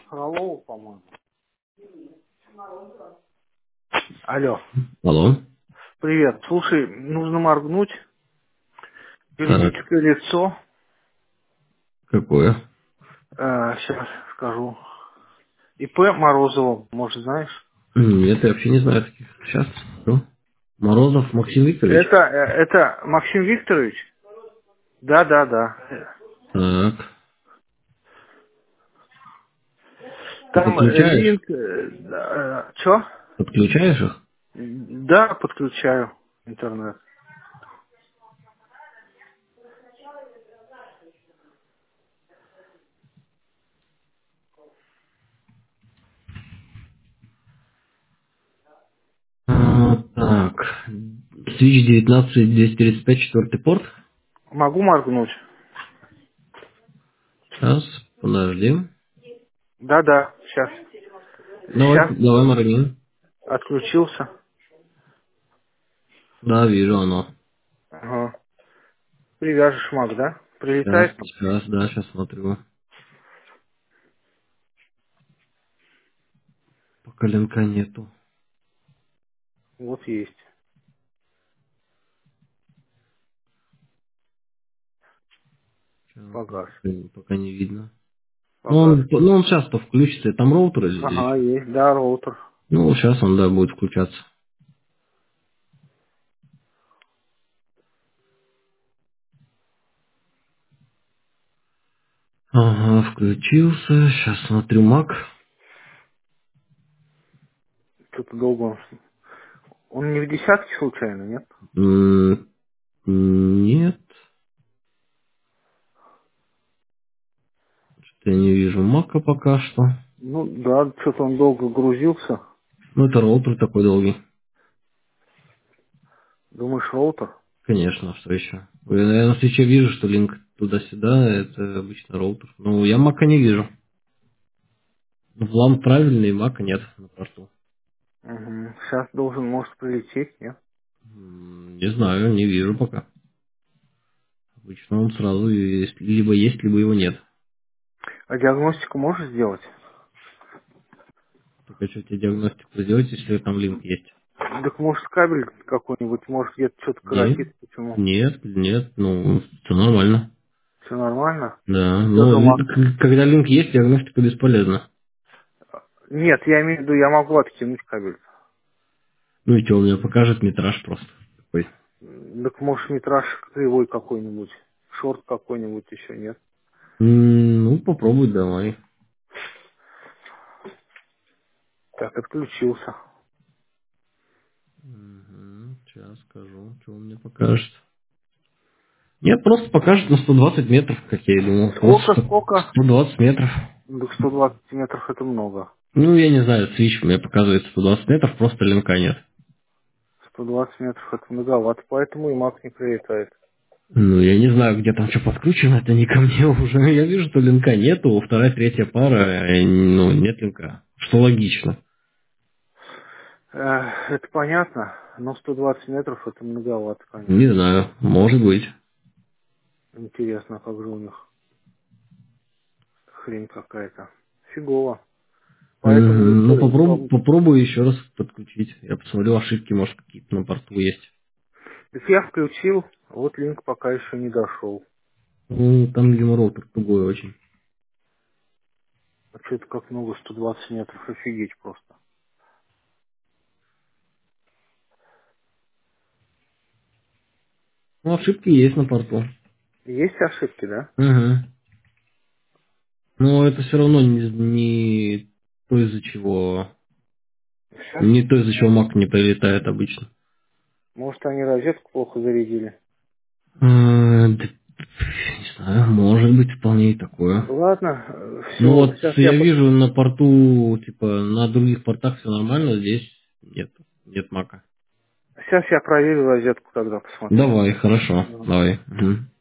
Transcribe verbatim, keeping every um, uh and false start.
Фролова, по-моему. Алло. Алло. Привет. Слушай, нужно моргнуть. Так, Юридическое лицо. какое? Э, сейчас скажу. ИП Морозова, может, знаешь? Нет, я вообще не знаю таких. Сейчас. Что? Морозов Максим Викторович. Это, э, это Максим Викторович? Да, да, да. Так. Ты Там э, подключаешь? линк... э, да, э, чё? Подключаешь их? Да, подключаю интернет. А, так. Switch девятнадцать двести тридцать пять, четвертый порт. Могу моргнуть? Сейчас, подожди. Да, да, сейчас. Давай, Сейчас давай моргни. отключился. Да, вижу оно. Ага. Привяжешь маг, да? Сейчас, Прилетает? сейчас, да, сейчас смотрю. Пока линка нету. Вот есть. Сейчас, Погас. пока, пока не видно. Ну Погас. он, ну он сейчас-то включится. Там роутер или здесь? Ага, есть, да, роутер. Ну, сейчас он, да, будет включаться. Ага, включился. Сейчас смотрю Mac. Что-то долго он... Он не в десятке случайно, нет? М, Нет, я не вижу Мака пока что. Ну, да, что-то он долго грузился. Ну, это роутер такой долгий. Думаешь, роутер? Конечно, что еще? Я на свече вижу, что линк туда-сюда, это обычно роутер. Ну, я Мака не вижу. В лам правильный, Мака нет на порту. Угу. Сейчас должен, может, прилететь, нет? М, Не знаю, не вижу пока. Обычно он сразу есть, либо есть, либо его нет. А диагностику можешь сделать? Так а что тебе диагностику сделать, если там линк есть? Так может кабель какой-нибудь, может где-то что-то Нет, коротит, почему? нет, нет, ну, все нормально. Все нормально? Да, Я но думал, л- к- когда линк есть, диагностика бесполезна. нет, я имею в виду, я могу откинуть кабель. Ну и что, у меня покажет метраж просто. Такой. М, Так может метраж кривой какой-нибудь, шорт какой-нибудь еще нет. М, Ну, попробуй давай. Так, отключился. Сейчас скажу, что он мне покажет. Нет, просто покажет на сто двадцать метров, как я и думал. Вот Сколько, сто сколько? сто двадцать метров. Так сто двадцать метров это много. Ну, я не знаю, свич мне показывает сто двадцать метров, просто линка нет. сто двадцать метров это многовато, поэтому и маг не прилетает. Ну, я не знаю, где там что подкручено, это не ко мне уже. Я вижу, что линка нету, вторая, третья пара, э, ну, нет линка. Что логично. Э, Это понятно, но сто двадцать метров это многовато, Не конечно. знаю, может быть. Интересно, а как же у них хрень какая-то. Фигово. Поэтому Мгм. Ну, никто и попробуй, вам... попробую еще раз подключить. Я посмотрю, ошибки, может, какие-то на порту есть. Так я включил, вот линк пока еще не дошел. Ну, там, видимо, роутер тугой очень. А что это как много, сто двадцать метров, офигеть просто. Ну, ошибки есть на порту. Есть ошибки, да? Угу. Но это все равно не, не то, из-за чего... Сейчас? Не то, из-за чего Mac не прилетает обычно. Может, они розетку плохо зарядили? Э, да, не знаю, может быть, вполне и такое. Ладно, Ну все, вот сейчас я... я под- вижу на порту, типа, на других портах все нормально, здесь нет, нет Мака. Сейчас я проверю розетку, тогда посмотрю. Давай, хорошо, Да. давай. Мгм.